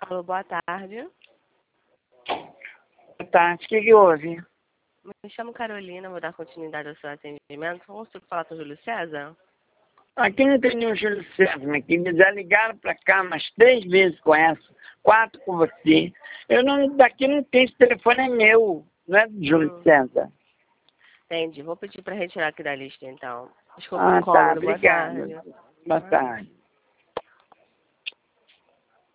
Alô, boa tarde. Boa tarde, o que houve? Me chamo Carolina, vou dar continuidade ao seu atendimento. Consigo falar com o Júlio César? Aqui não tem nenhum Júlio César aqui. Me já ligaram para cá umas 3 vezes com essa, 4 com você. Daqui não tem, esse telefone é meu, não é do Júlio César. Entendi. Vou pedir para retirar aqui da lista, então. Desculpa o Tá, incômodo. Boa obrigado. tarde. Boa tarde.